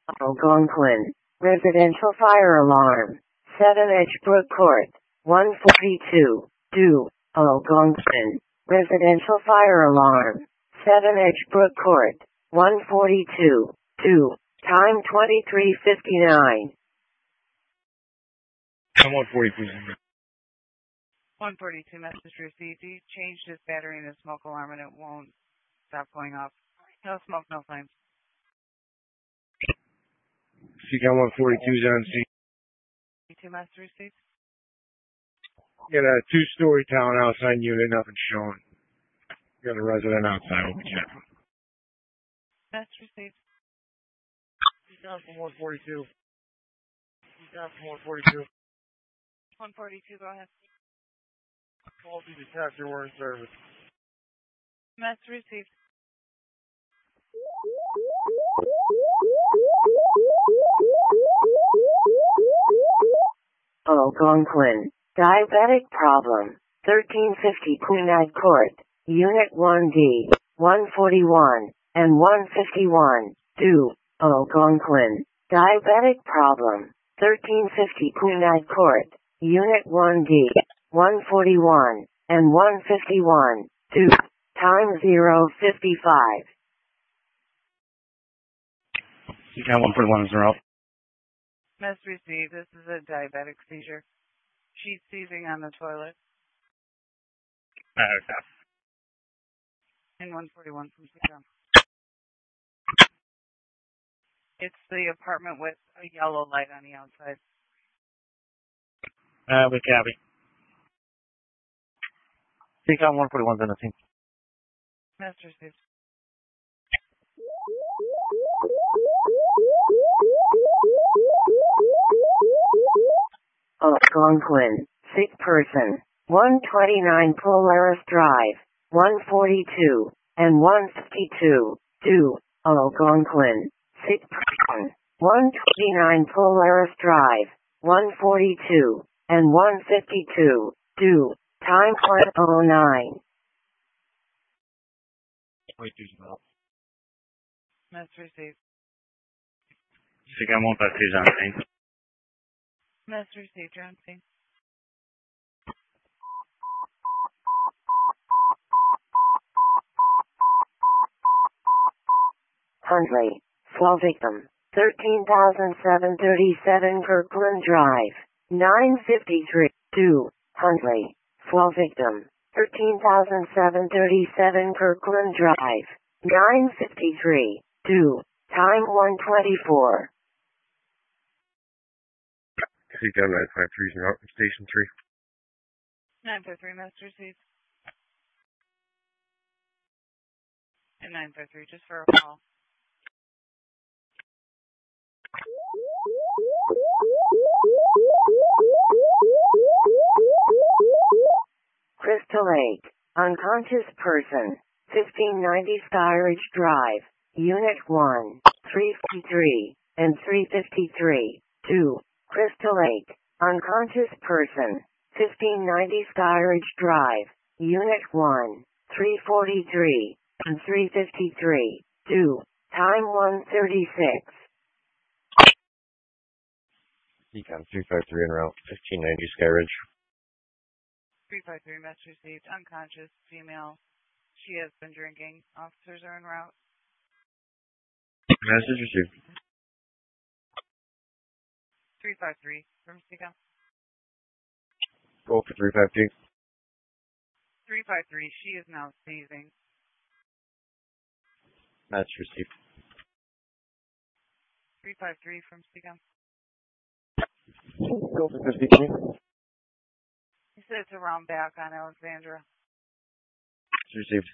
Algonquin. Residential fire alarm. 7 Edgebrook Court. 142. Do. Algonquin. Residential fire alarm. 7 Edgebrook Court. 142. Do. Time 23:59. I'm 142. 142 message received. He changed his battery in his smoke alarm and it won't stop going off. No smoke, no flames. CCAM 142's on scene. 2 message received. Got a 2-story townhouse on unit, nothing showing. Got a resident outside, we'll be checking. Message received. CCAM from 142. CCAM from 142. 142, go ahead. Faulty detector, we're in service. Message received. Algonquin. Diabetic problem. 1350 Quinag Court. Unit 1D. 141 and 151. Do. Algonquin. Diabetic problem. 1350 Quinag Court. Unit 1D. 141 and 151. Do. Time 0:55. CCAM 141 is out. Message received. This is a diabetic seizure. She's seizing on the toilet. Okay. In 141 from CCAM. It's the apartment with a yellow light on the outside. We copy. CCAM 141's on the scene. Message received. Algonquin. Sick person. 129 Polaris Drive. 142 and 152. Do. Algonquin. Sick person. 129 Polaris Drive. 142 and 152. Do. Time 1:09. 22's out. Message received. CCAM 152's on scene. Message received, John C. Huntley. Fall victim. 13,737 Kirkland Drive. 953. Do. Huntley. Fall victim. 13,737 Kirkland Drive. 953. Do. Time 1:24. CCAM 953's out from Station 3. 953, message received. And 953, just for a call. Crystal Lake. Unconscious person. 1590 Skyridge Drive. Unit 1. 353 and 353. 2. Crystal Lake. Unconscious person. 1590 Skyridge Drive. Unit 1. 343 and 353. 2. Time 1:36. CCAM 353 en route, 1590 Skyridge. 353, message received. Unconscious, female. She has been drinking. Officers are en route. Message received. 353 from CCAM. Go for 352. 353, she is now seizing. Message received. 353 from CCAM. Go for 53. He said it's around back on Alexandra. Message received.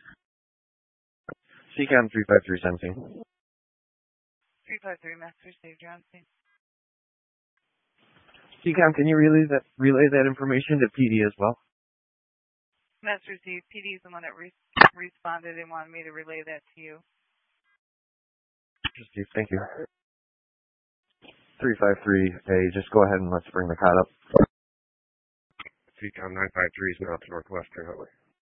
CCAM 353 sensing. 353, message received, John C. CCAM, can you relay that information to PD as well? Message received. PD is the one that responded and wanted me to relay that to you. Received, thank you. 353A, just go ahead and let's bring the cot up. CCAM 953 is now to Northwestern Highway.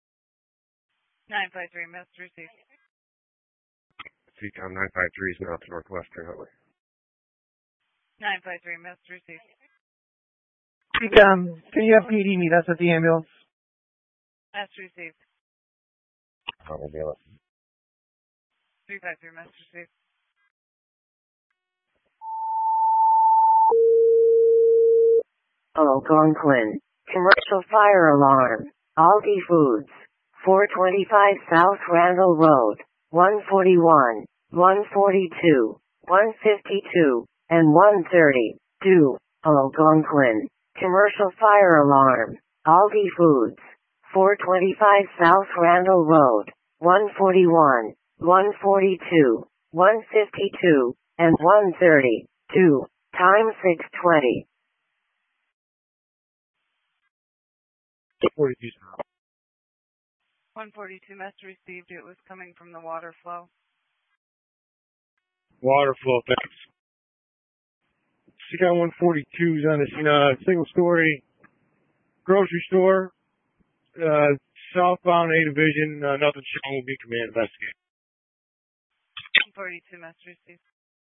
953, message received. CCAM 953 is now to Northwestern Highway. 953, message received. Can you have PD meet us at the ambulance? Message received. Probably deal it. 353, message received. Algonquin. Commercial fire alarm. Aldi Foods. 425 South Randall Road. 141, 142, 152, and 130. 2. Algonquin. Commercial fire alarm. Aldi Foods. 425 South Randall Road. 141, 142, 152, and 130. 2. Time 6:20. 42. 142, message received. It was coming from the water flow. Water flow, thanks. She got 142s on this single story grocery store. Southbound A division, nothing shown, will be command investigate. 142, message received.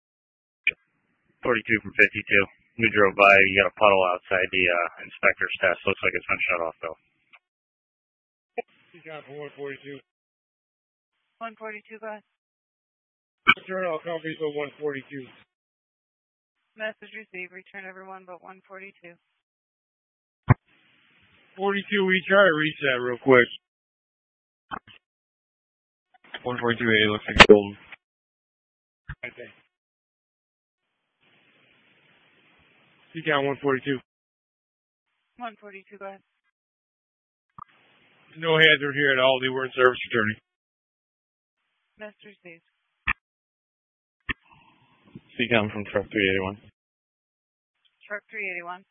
42 from 52. We drove by. You got a puddle outside the inspector's test. Looks like it's been shut off, though. She got for 142. 142, go ahead. Return all companies but 142. Message received. Return everyone but 142. 42, we try to reach that real quick. 142A looks like it's golden. Okay. She got 142. 142, go ahead. No hazard here at Aldi. We're in service attorney. Message received. CCOM from truck 381. Truck 381.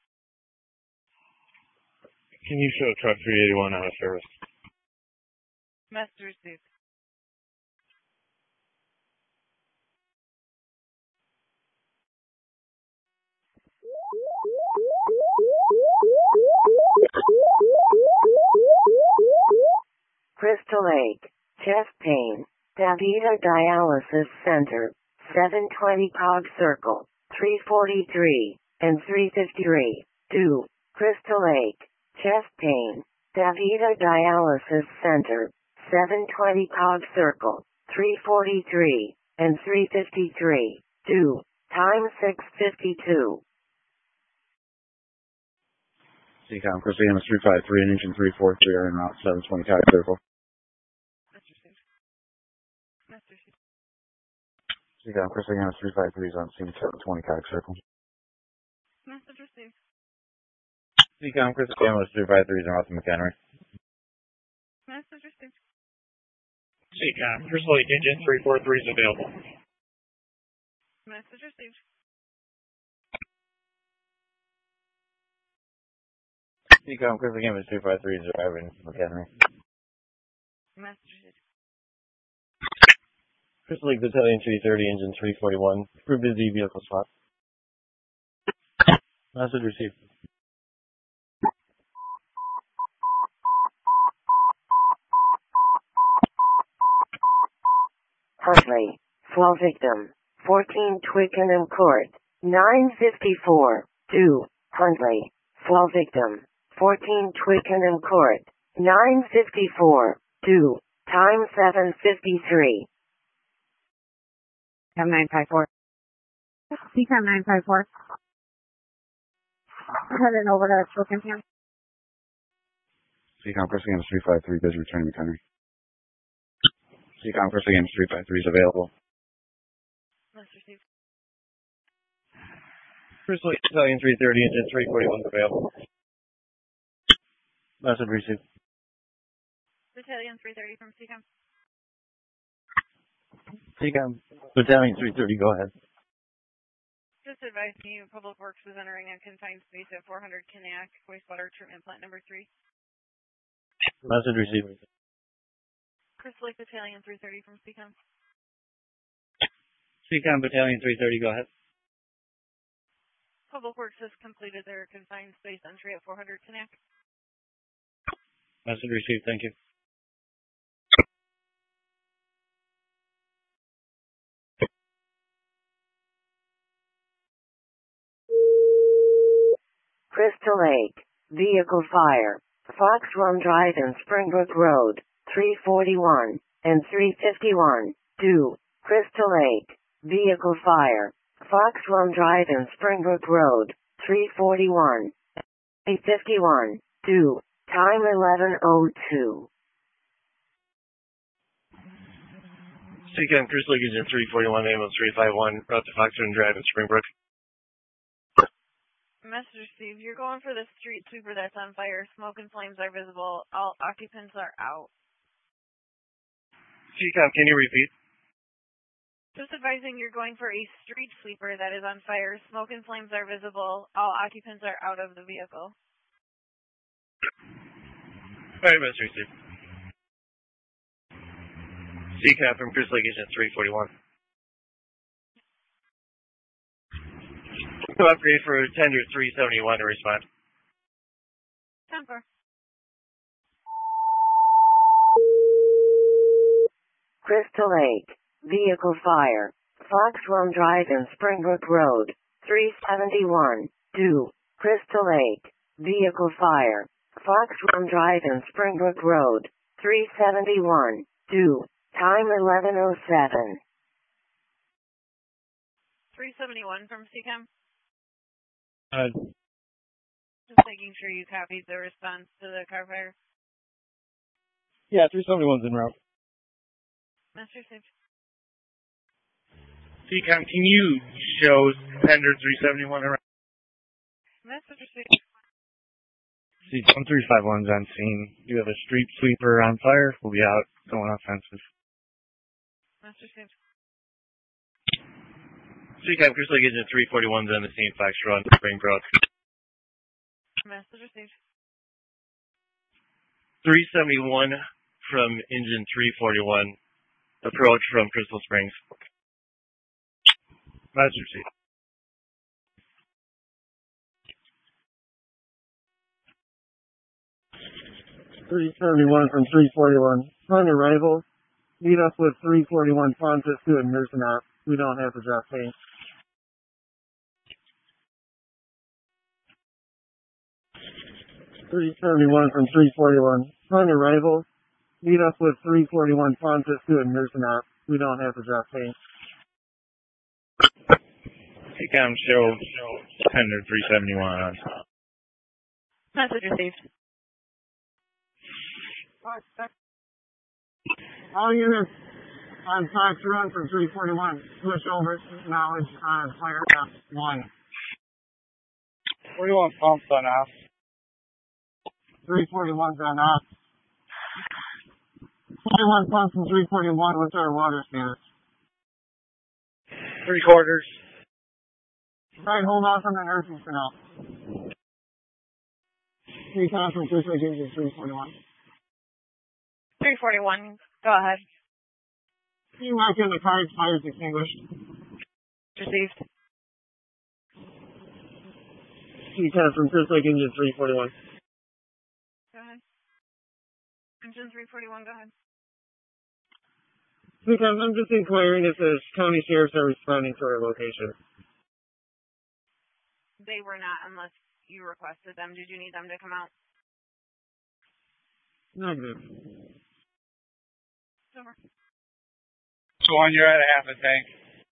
Can you show truck 381 out of service? Message received. Crystal Lake. Chest pain. Davida Dialysis Center. 720 Cog Circle. 343 and 353. 2. Crystal Lake. Chest pain. Davida Dialysis Center. 720 Cog Circle. 343 and 353. 2. Time 6:52. CCOM, Crystal Amos 353 and engine 343 are in route 720 Cog Circle. Message received. Message received. CCOM, Crystal Amos 353 is on scene 720 Cog Circle. Message received. CCOM, Crystal Amos 353 is in route to McHenry. Message received. CCOM, Crystal Lake engine 343 is available. Message received. CCOM, Crystal Amos 353 is arriving to McHenry. Message received. Crystal Lake Battalion 330, engine 341. Crew busy, vehicle swap. Message received. Huntley. Fall victim. 14 Twickenham Court. 954. 2. Huntley. Fall victim. 14 Twickenham Court. 954. 2. Time 7:53. CCOM 954. CCOM 954. Heading over to Twickenham. CCOM, Crystal Amos 353 busy returning McHenry. CCOM, Crystal Amos 353 is available. Message received. Crystal Lake Battalion 330, engine 341 is available. Message received. Battalion 330 from CCOM. CCOM, Battalion 330, go ahead. Just advise me, Public Works is entering a confined space at 400 Kinac, wastewater treatment plant number 3. Message received. Crystal Lake Battalion 330 from CCOM. CCOM, Battalion 330, go ahead. Public Works has completed their confined space entry at 400 Kinac. Message received, thank you. Crystal Lake, vehicle fire, Fox Run Drive and Springbrook Road, 341 and 351. 2. Crystal Lake, vehicle fire, Fox Run Drive and Springbrook Road, 341, 851. 2. Time 11:02. CCAM Cruise Lake Engine 341, ambulance 351, route to Fox Run Drive in Springbrook. Message received. You're going for the street sweeper that's on fire. Smoke and flames are visible. All occupants are out. CCAM, can you repeat? Just advising you're going for a street sweeper that is on fire. Smoke and flames are visible. All occupants are out of the vehicle. Alright, message received. CCAM from Cruise Lake Engine 341. Upgrade for tender 371 to respond. 10-4. Crystal Lake, vehicle fire, Fox Run Drive and Springbrook Road, 371. 2. Crystal Lake, vehicle fire, Fox Run Drive and Springbrook Road, 371. 2. Time 11:07. 371 from CCAM. Uh, Just making sure you copied the response to the car fire. yeah, 371's en route. Master Sage. CCAM, can you show tender 371 around? Master Sage. CCAM 351's on scene. You have a street sweeper on fire. We'll be out going offensive. Master Sage. CCAM Cruise Lake Engine 341's on the scene, Fox Run, Springbrook. Master Sage. 371 from Engine 341. Approach from Crystal Springs. Master Chief. $371 from 341. On arrival, meet us with 341 Pontus to Mercenot. We don't have to drop paint. $371 from 341. On arrival, meet us with 341 Pontus to Mercenot. We don't have to drop paint. CCAM show tender 371 on. Message received. All units on Fox Run from 341. Switch over knowledge on fire up 1. 41 pumps on off. 341's on off. 41 pumps from 341 with our water status. 3/4. Alright, hold on from the nurses for now. 3 times from Cruise Lake Engine 341. 341. Go ahead. You mark in the cards, fire's extinguished. Received. 3 times from Cruise Lake Engine 341. Go ahead. Engine 341, go ahead. Because I'm just inquiring if the county sheriffs are responding to our location. They were not unless you requested them. Did you need them to come out? Negative. Over. So on, you're at a half a tank.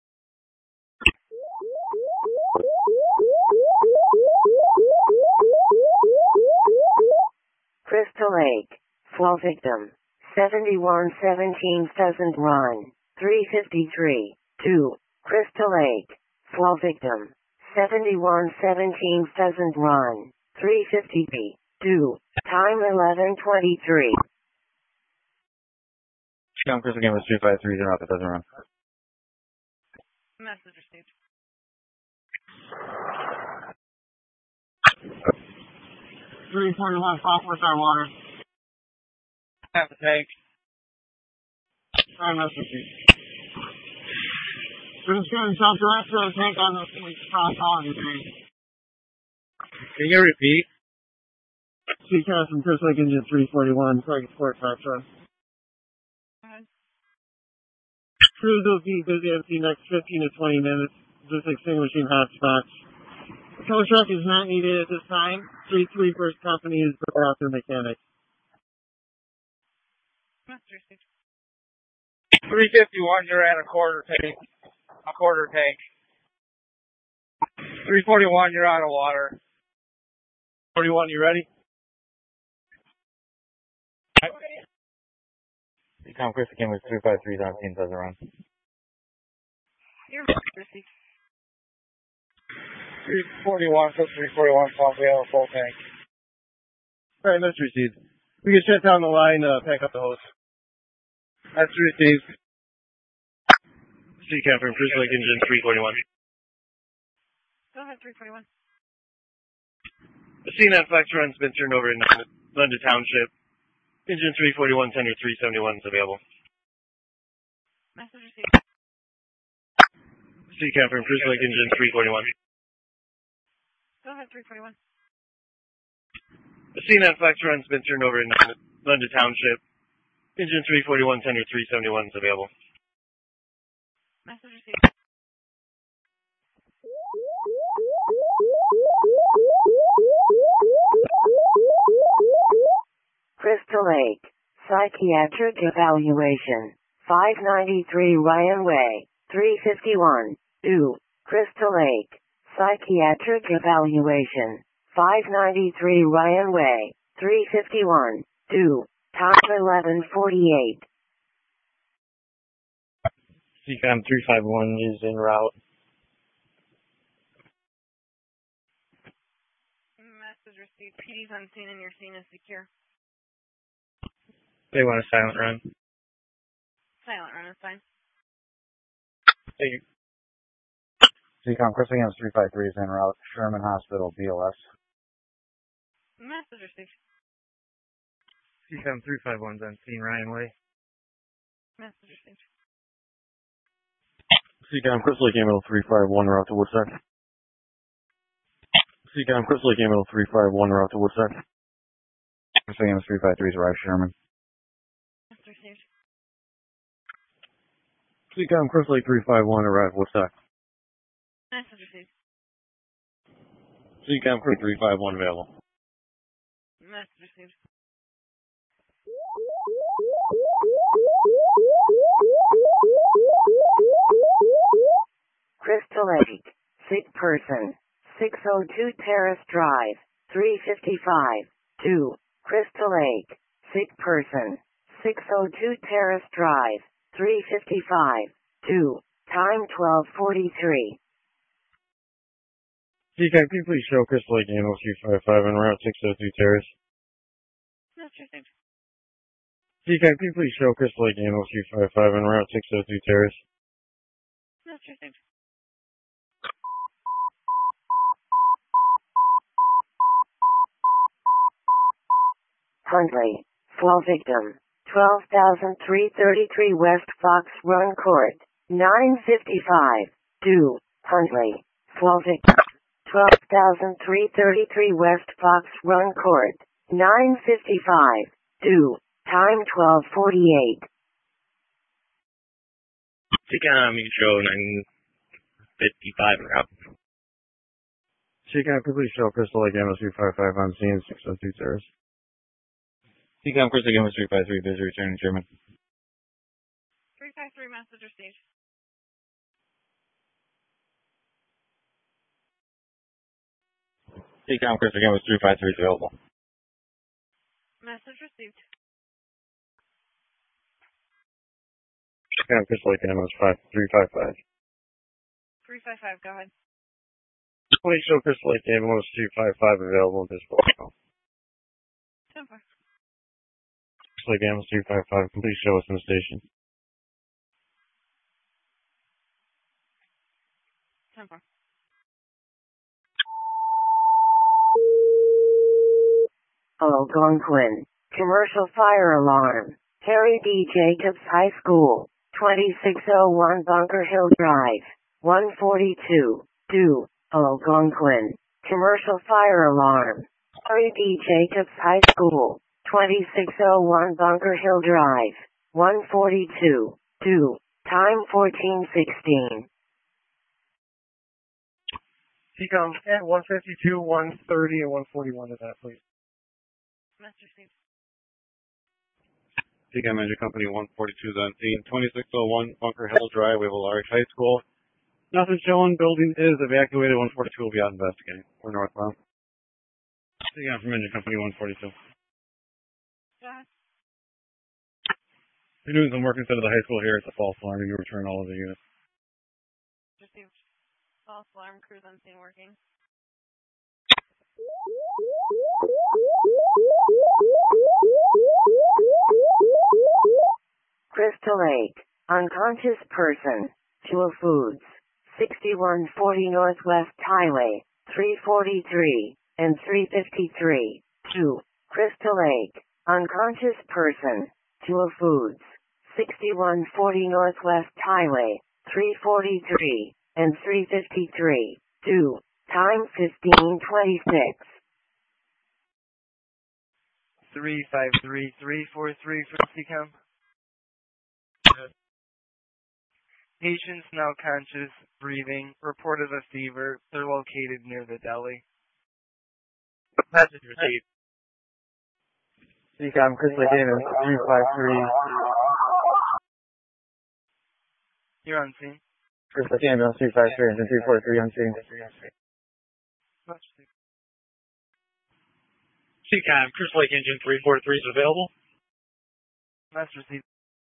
Crystal Lake, fall victim, 7117 Pheasant Run, 353. 2. Crystal Lake, fall victim, 7117 Pheasant Run, 353. 2. Time 11:23. CCAM Cruise Lake Engine 353 is en route, but doesn't run. Message received. 341 pump with our water. Half a tank. Sorry, message. We're just going self-direct to a tank on the cross holiday train. Can you repeat? CCAS from Cruise Lake Engine 341, Target Sport Foxtrot. Crews will be busy empty next 15 to 20 minutes, just extinguishing hot spots. Tow truck is not needed at this time. Street sweeper's company is the bathroom mechanic. Master Sage. 351, you're at a quarter tank. 341, you're out of water. 41, you ready? Tom Chris again with 353 on scene, doesn't run. You're Master Sage. 341, so 341, pump, we have a full tank. Alright, that's received. We can shut down the line, pack up the hose. That's received. CCAM from Cruise Lake Engine 341. Go ahead, 341. The C9 Flex run's been turned over in London Township. Engine 341, tender 371 is available. Message received. CCAM from Cruise Lake Engine 341. Go ahead, 341. The C9 Flex run's been turned over in London Township. Engine 341, tender 371 is available. Message received. Crystal Lake, psychiatric evaluation, 593 Ryan Way, 351, do, Crystal Lake, psychiatric evaluation, 593 Ryan Way, 351, do, time 11:48. CCAM 351 is en route. Message received. PD's on scene and your scene is secure. They want a silent run. Silent run is fine. Thank you. CCAM Chris again 353 is en route. Sherman Hospital, BLS. Message received. CCAM 351's on scene, Ryan Way. Message received. CCAM Crystal Lake Ambulance 351, route to Woodstock. CCAM Crystal Lake Ambulance 351, route to Woodstock. Chris again 353's arrived, Sherman. Message received. CCAM Crystal Lake 351, arrived Woodstock. Message received. CCAM Crystal 351 available. Message received. Crystal Lake, sick person, 602 Terrace Drive, 355, 2, Crystal Lake, sick person, 602 Terrace Drive, 355, 2, time 12:43. CCAM, can you please show Crystal Lake Ambulance 355 en route 602 Terrace? Message received. CCAM, can you please show Crystal Lake Ambulance 355 en route 602 Terrace? Message received. Huntley, fall victim, 12,333 West Fox Run Court, 955, do, Huntley, fall victim, 12,333 West Fox Run Court, 955, do, time 12:48. CCAM, you show 955 route. CCAM, can you please show Crystal Lake Ambulance 355 on scene 602 Terrace? CCAM, Crystal Lake Ambulance 353, busy returning Sherman. 353, message received. CCAM, Crystal Lake Ambulance 353 is available. Message received. CCAM, Crystal Lake Ambulance 355. 355, go ahead. Please show Crystal Lake Ambulance 255 available at this point. 10-4. Crystal Lake Ambulance 255, can please show us in the station. 10-4. Algonquin, commercial fire alarm, Harry D. Jacobs High School, 2601 Bunker Hill Drive, 142, do, Algonquin, commercial fire alarm, Harry D. Jacobs High School, 2601 Bunker Hill Drive, 142, do, time 14:16. CCOM at 152, 130, and 141 of that, please. Message received. CCOM Engine Company 142 is on scene. 2601 Bunker Hill Drive, Large High School. Nothing showing. Building is evacuated. 142 will be out investigating. We're northbound. CCOM from Engine Company 142. Go ahead. You're doing some work instead of the high school here. It's a false alarm. You return all of the units. Received. False alarm crews on scene working. Crystal Lake. Unconscious person. Jewel Foods. 6140 Northwest Highway. 343 and 353. 2. Crystal Lake. Unconscious person. Jewel Foods. 6140 Northwest Highway. 343 and 353. 2. Time 15:26. 353343 for CCOM. Patients now conscious, breathing, reported a fever. They're located near the deli. Message received. CCOM, Crystal Lake Ambulance 353. You're on scene. Crystal Lake Ambulance 353 and 343 on scene. Message received. CCOM, Crystal Lake Engine 343 is available. Message received.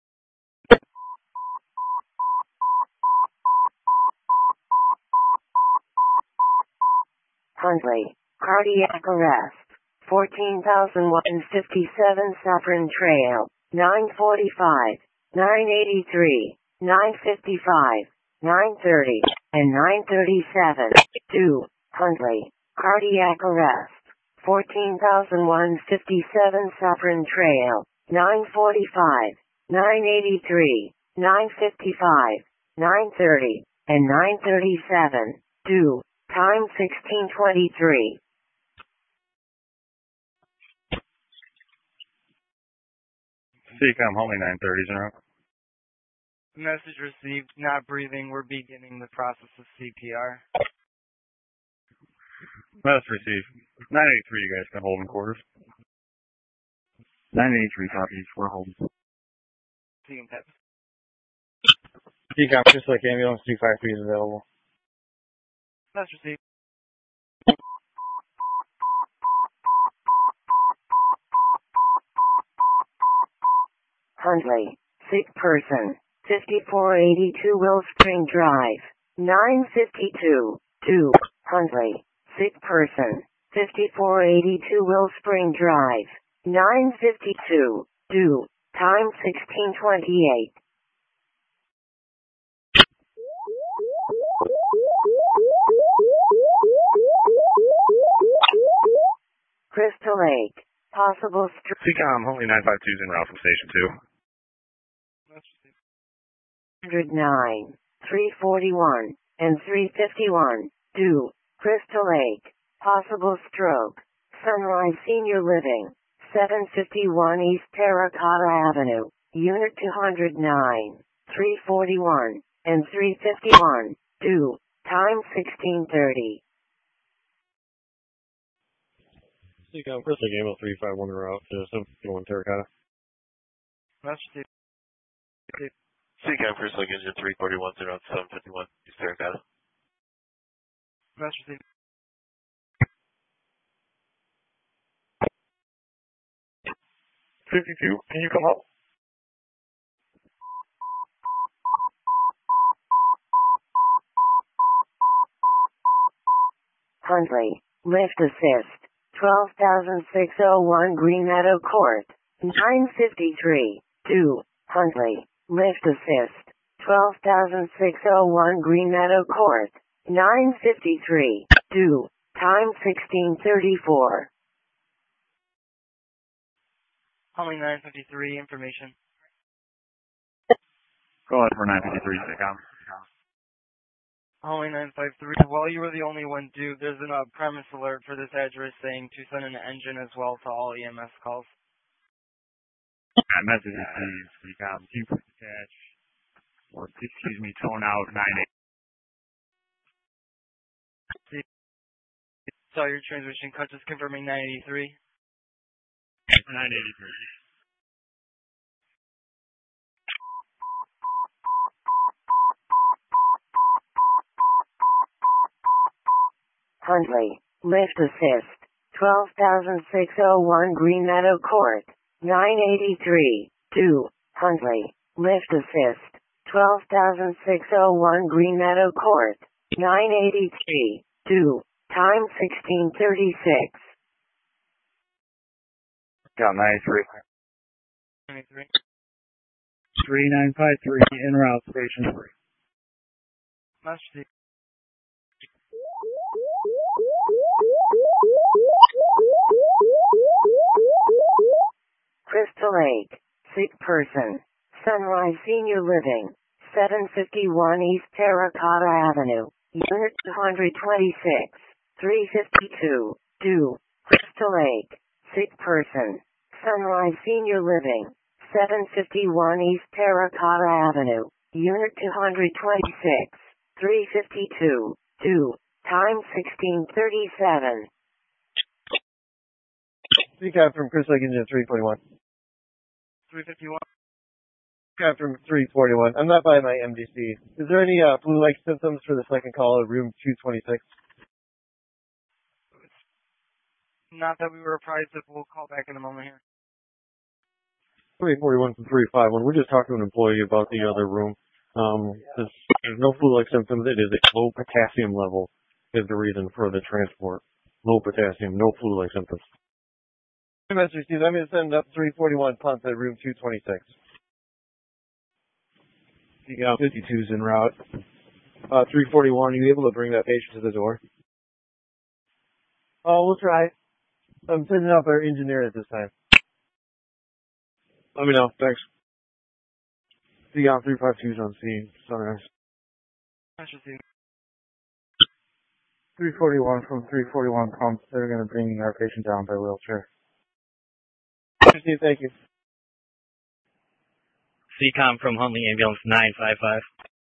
Huntley. Cardiac arrest. 14,157 Saffron Trail. 945, 983, 955, 930, and 937. 2. Huntley. Cardiac arrest. 14,157 Saffron Trail. 945, 983, 955, 930, and 937. 2. Time 16:23. CCOM, Homing 930s en route. Message received. Not breathing. We're beginning the process of CPR. Message received. 983, you guys can hold in quarters. 983 copies. We're holding. CCOM tap. CCOM, Crystal Lake Ambulance 253 is available. Message received. Huntley. Sick person. 5482 Willspring Drive. 952. 2. Huntley. Sick person. 5482 Willspring Drive. 952. 2. Time 16:28. Crystal Lake. Possible CCOM, Homing 952s en route from Station 2. Message received. 109, 341, and 351. 2. Crystal Lake. Possible stroke. Sunrise Senior Living. 751 East Terracotta Avenue. Unit 209, 341, and 351. 2. Time 16:30. CCOM, Crystal Lake Ambulance 351 en route to 751 Terracotta. Message received. CCOM, Crystal Lake Engine 341 is around 751 East Terracotta. Message received. .52, can you come up? Huntley. Lift assist. 12,601 Green Meadow Court. 953. 2. Huntley. Lift assist. 12,601 Green Meadow Court. 953. 2. Time 16:34. Homing 953. Information. Go ahead for 953, CCOM. Homing 953. While you were the only one due, there's a premise alert for this address saying to send an engine as well to all EMS calls. That message is CCOM. Keep attach. Or, excuse me, tone out 98. Saw your transmission cut, just confirming 983. 983. Huntley, lift assist, 12,601 Green Meadow Court, 983, 2, Huntley, lift assist, 12,601 Green Meadow Court, 983, 2, time 1636. Got 93. 93. 3953 en route, station 3. Master Chief. Crystal Lake, sick person, Sunrise Senior Living, 751 East Terracotta Avenue, Unit 226, 352, due, Crystal Lake, sick person, Sunrise Senior Living, 751 East Terracotta Avenue, Unit 226, 352, due, time 1637. CCAP from Chris Lake Engine 341. 351. CCAP from 341. I'm not by my MDC. Is there any flu-like symptoms for the second call at room 226? Not that we were apprised of. We'll call back in a moment here. 341 from 351. We're just talking to an employee about the other room. There's no flu-like symptoms. It is a low potassium level is the reason for the transport. Low potassium, no flu-like symptoms. Hey, Master Steve, I'm going to send up 341 punts at room 226. Yeah, 52's en route. 341, are you able to bring that patient to the door? Oh, we'll try. I'm sending up our engineer at this time. Let me know. Thanks. Yeah, 352's on scene. Sunrise. Master Chief. 341 from 341 pumps. They're going to bring our patient down by wheelchair. Steve, thank you. CCOM from Huntley Ambulance 955.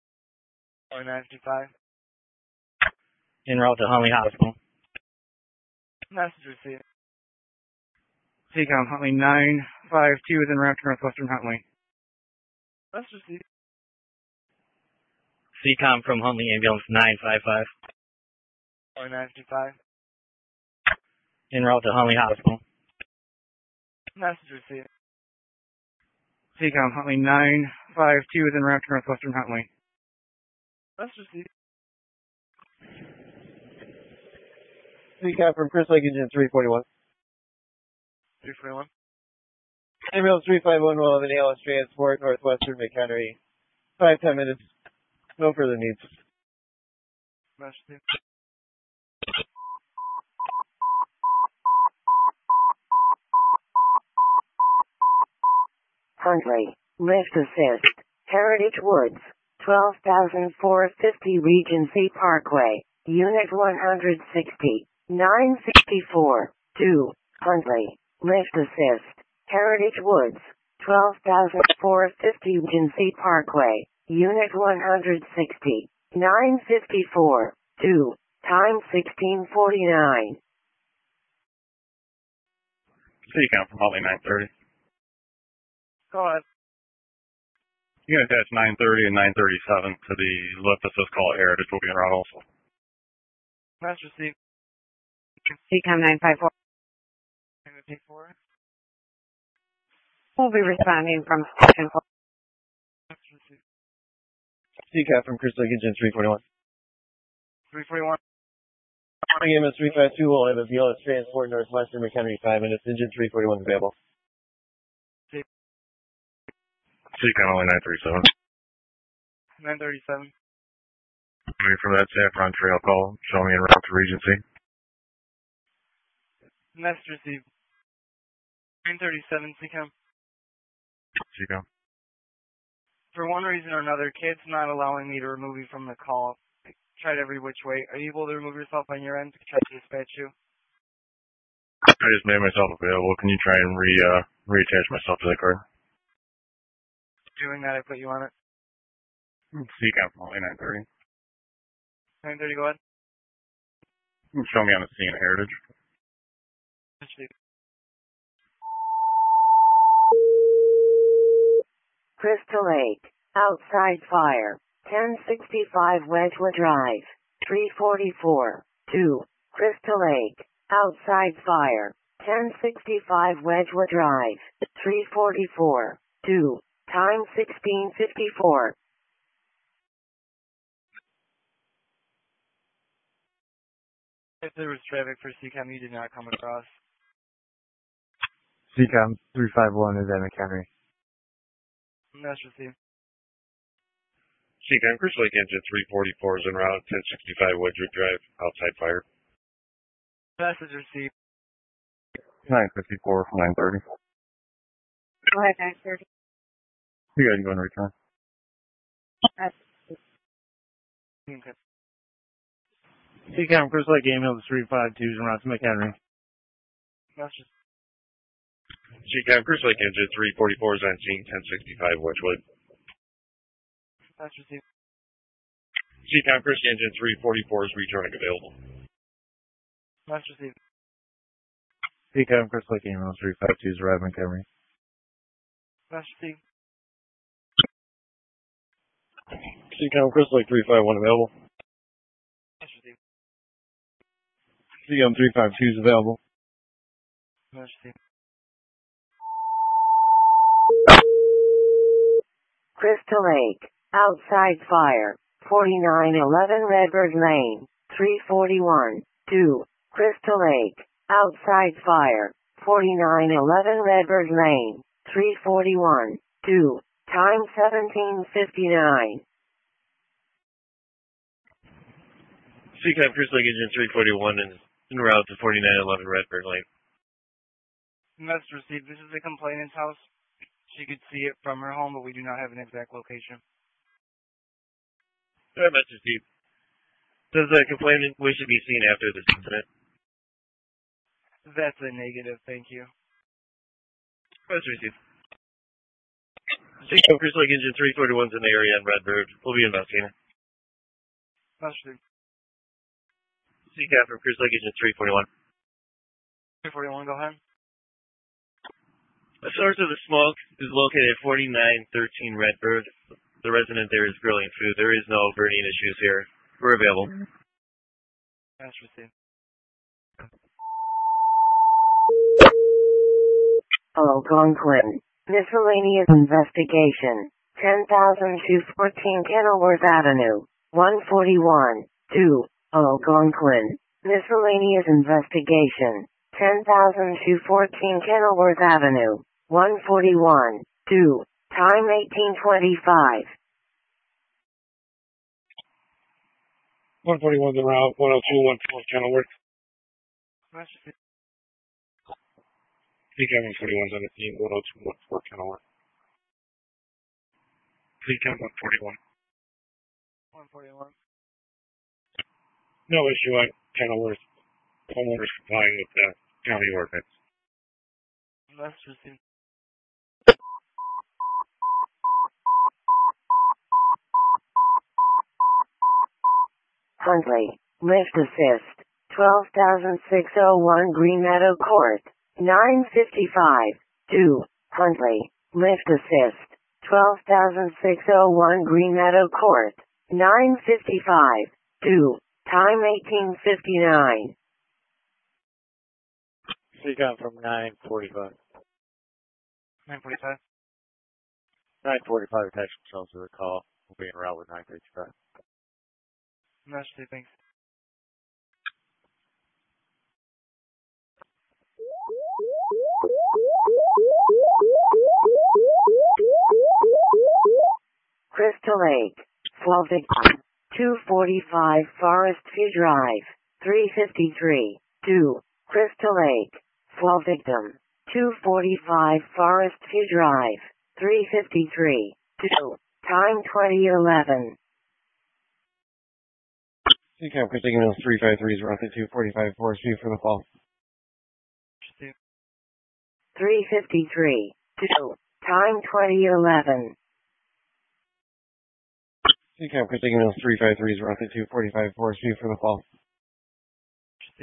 955. En route to Huntley Hospital. Message received. CCOM Huntley 952 is en route to Northwestern Huntley. Message received. CCOM from Huntley Ambulance 955. 955. En route to Huntley Hospital. Message received. CCOM Huntley 952 is en route to Northwestern Huntley. Message received. CCAP from Chris Lake Engine 341. 341. Ambulance 351 will have an ALS transport Northwestern McHenry. 5-10 minutes. No further needs. Message received. Huntley, lift assist, Heritage Woods, 12,450 Regency Parkway, Unit 160, 964, 2, Huntley, lift assist, Heritage Woods, 12,450 Regency Parkway, Unit 160, 954, 2, time 1649. CCOM from Huntley 930. Go ahead. You can attach 930 and 937 to the lift assist call at Heritage. Will be en route also. Message received. CCOM 954. 954. We'll be responding from station 4. Message received. CCAP from Chris Lake Engine 341. 341. EMS 352 will have a VLS transport Northwestern McHenry 5 minutes. Engine 341 is available. CCOM only 937. 937. Waiting for that Saffron Trail call. Show me en route to Regency. Message received. 937 CCOM. CCOM. For one reason or another, kid's not allowing me to remove you from the call. I tried every which way. Are you able to remove yourself on your end to try to dispatch you? I just made myself available. Can you try and reattach myself to the card? Doing that, I put you on it. CCOM from only 930. 930, go ahead. Show me on the scene at Heritage. Crystal Lake, outside fire, 1065 Wedgewood Drive, 344, 2, Crystal Lake, outside fire, 1065 Wedgewood Drive, 344, 2, time 1654. If there was traffic for CCAM you did not come across. CCAM 351 is at McHenry. That's received. CCAM Crystal Lake Engine 344 is en route, 1065 Wedgewood Drive, outside fire. Message received. 954 from 930. Go ahead, 930. You guys go and return. Okay. CCAM Crystal Lake ambulance 352 is en route to McHenry. Message. CCAM Crystal Lake Engine 344 is on scene, 1065 Wedgewood. That's received. CCAM Crystal Engine 344 is returning available. That's received. CCAM Crystal Lake ambulance 352 is arriving at McHenry. That's received. CCAM Crystal Lake 351 available. That's received. CCAM 352 is available. That's received. Crystal Lake, outside fire, 4911 Redbird Lane, 341, 2, Crystal Lake, outside fire, 4911 Redbird Lane, 341, 2, time 1759. CCAM Crystal Lake Engine 341 and en route to 4911 Redbird Lane. Message received. This is the complainant's house. She could see it from her home, but we do not have an exact location. Message received. Does the complainant wish to be seen after this incident? That's a negative, thank you. Message received. CCAM Crystal Lake Engine 341 is in the area on Redbird. We'll be investigating. Message received. CCAM from Crystal Lake Engine 341. 341, go ahead. The source of the smoke is located at 4913 Redbird. The resident there is grilling food. There is no burning issues here. We're available. That's received. Algonquin, miscellaneous investigation, 10,214 Kenilworth Avenue, 141, 2, Algonquin, miscellaneous investigation, 10,214 Kenilworth Avenue, 141, 2, time 1825. 141's en route, 10214 Kenilworth. That's received. CCAM 141's on the scene, 10214 Kenilworth. CCAM 141. 141. No issue at Kenilworth. Homeowners complying with the county ordinance. That's received. Huntley, lift assist, 12,601 Green Meadow Court, 955, 2, Huntley, lift assist, 12,601 Green Meadow Court, 955, 2, time 1859. CCAM from 945. 945. 945 attached themselves to the call. We'll be en route with 955. That's received, thanks. Crystal Lake, Slovik, 245 Forest View Drive, 353, 2, Crystal Lake, Victim, 245 Forest View Drive, 353, 2, time 2011. CCAM Crystal Lake Engine 353 is roughly 245 Forest View for the fall. 353, 2, time 2011. CCAM Crystal Lake Engine 353 is roughly 245 Forest View for the fall.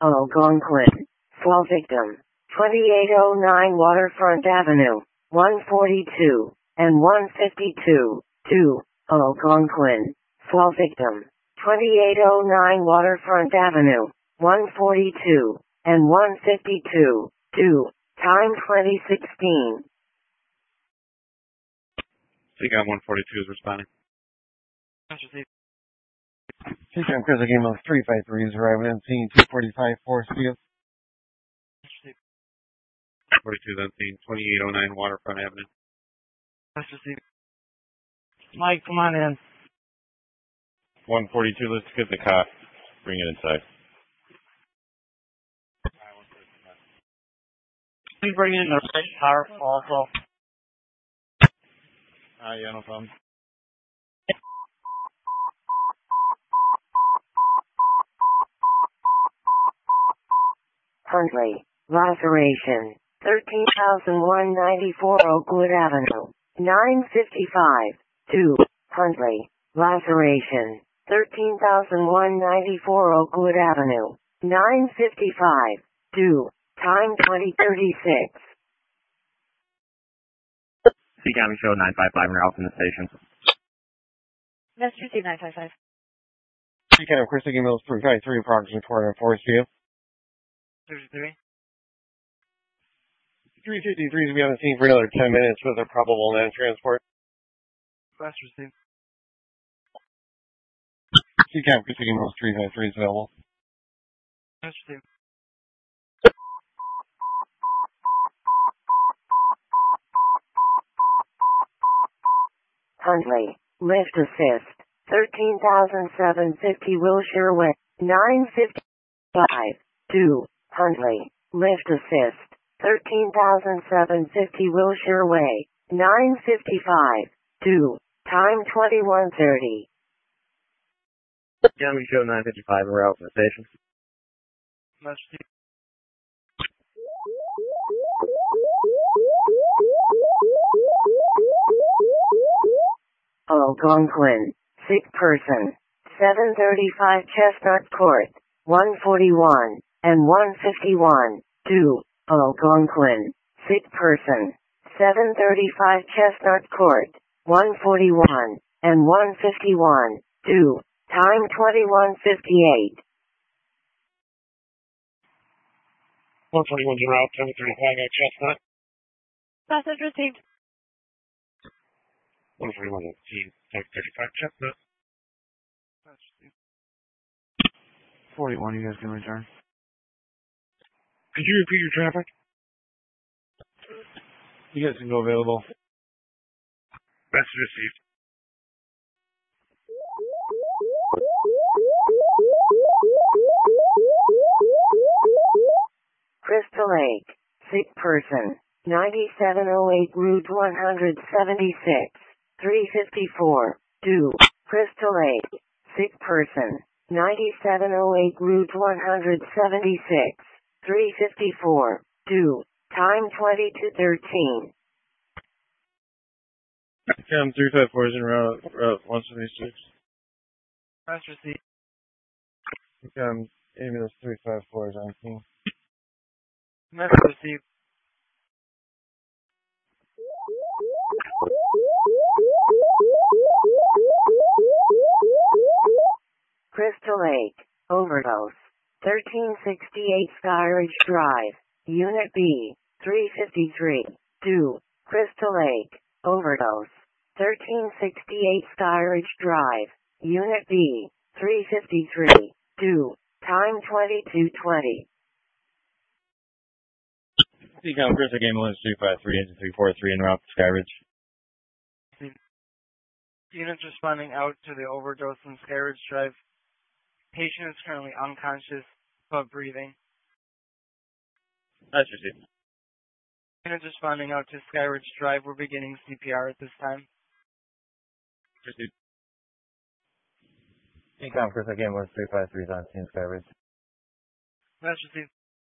Algonquin. Fall victim. 2809 Waterfront Avenue. 142 and 152. 2. Algonquin. Fall victim. 2809 Waterfront Avenue. 142 and 152. 2. Time 2016. CCAM 142 is responding. That's received. CCAM Chris again with 353 is arriving on scene 245 Forest Field. That's received. 42 then scene 2809 Waterfront Avenue. That's received. Mike, come on in. 142, let's get the cop. Bring it inside. Please bring in the red car also. Yeah, no problem. Huntley. Laceration. 13,194 Oakwood Avenue. 955. 2. Huntley. Laceration. 13,194 Oakwood Avenue. 955. 2. Time 2036. CCAM show 955 and out from the station. That's received 955. CCAM Chris again with 353 approximately corner of Forest Field. 33. 353 is going to be on the scene for another 10 minutes with a probable land transport. That's received. CCAM Chris again with 353 is available. That's received. Huntley. Lift assist. 13,750 Wilshire Way. 955. 2. Huntley. Lift assist. 13,750 Wilshire Way. 955. 2. Time 2130. CCAM show 955 and we're out from the station. That's received. Algonquin. Sick person. 735 Chestnut Court. 141 and 151. 2. Algonquin. Sick person. 735 Chestnut Court. 141 and 151. 2. Time 2158. 141's en route, 735 at Chestnut. Message received. 141 at 735 Chestnut. That's received. 41, you guys can return. Could you repeat your traffic? You guys can go available. Message received. Crystal Lake. Sick person. 9708 Route 176. 354. 2. Crystal Lake. Sick person. 9708 Route 176. 354. 2. Time 2213. CCAM 354 is en route 176. That's received. CCAM ambulance 354 is on scene. Message received. Crystal Lake. Overdose. 1368 Skyridge Drive. Unit B. 353. 2. Crystal Lake. Overdose. 1368 Skyridge Drive. Unit B. 353. 2. Time 2220. CCAM Chris again with 353 engine 343 en route to Skyridge. Units responding out to the overdose on Skyridge Drive. Patient is currently unconscious but breathing. That's received. Units responding out to Skyridge Drive. We're beginning CPR at this time. Received. CCAM Chris again with 353 is on scene Skyridge. That's received.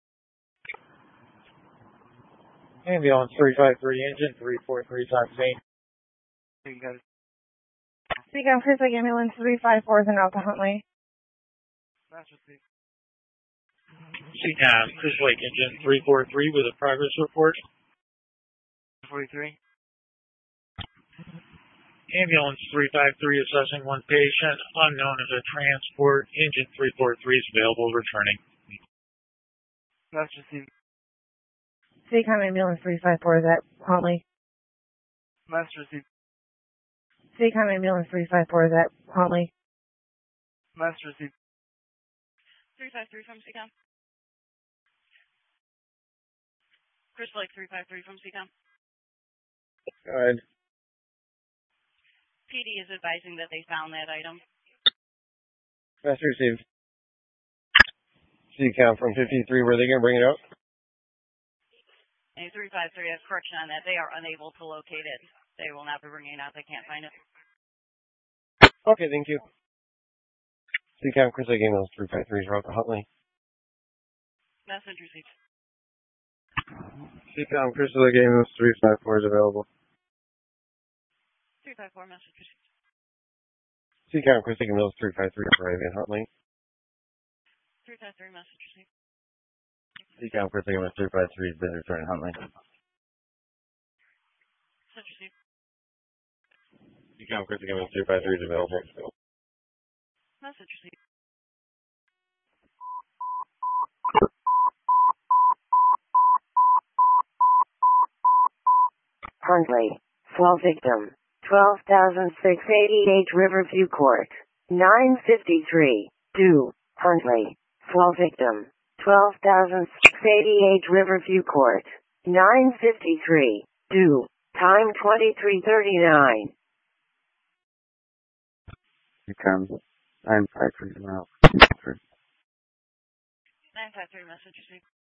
Ambulance 353, engine 343 is on scene. You got it. CCAM Chris Lake Ambulance 354 is en route to Huntley. That's received. CCAM, Chris Lake Engine 343 with a progress report. 43. Ambulance 353 assessing one patient, unknown as a transport. Engine 343 is available, returning. Message received. CCAM ambulance 354, is that Huntley? Message received. CCAM ambulance 354, is that Huntley? Message received. 353 from CCAM. Chris Lake 353 from CCAM. Go ahead. PD is advising that they found that item. Message received. CCAM from 53, were they going to bring it up? A 353 has correction on that. They are unable to locate it. They will not be bringing it out. They can't find it. Okay, thank you. CCAM, Chris Lake Ambulance 353 is route to Huntley. Message received. CCAM, Chris Lake Ambulance 354 is available. 354 message received. CCAM, Chris Lake Ambulance 353 arriving in Huntley. 353 message received. CCAM, Chris Lake Ambulance 353 has been returned in Huntley. Message received. CCAM, Chris Lake Ambulance 353 is available. Message received. Huntley. Fall victim. 12,688 Riverview Court. 953. Due. Huntley. Fall victim. 12,688 Riverview Court. 953. Due. Time 23:39. CCAM 953 now. 953 message received.